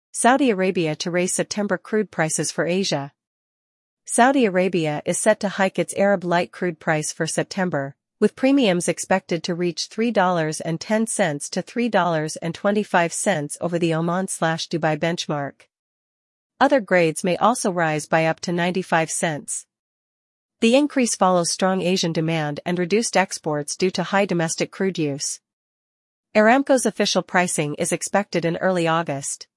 Saudi Arabia to raise September crude prices for Asia. Saudi Arabia is set to hike its Arab Light crude price for September, with premiums expected to reach $3.10 to $3.25 over the Oman/Dubai benchmark. Other grades may also rise by up to 95 cents. The increase follows strong Asian demand and reduced exports due to high domestic crude use. Aramco's official pricing is expected in early August.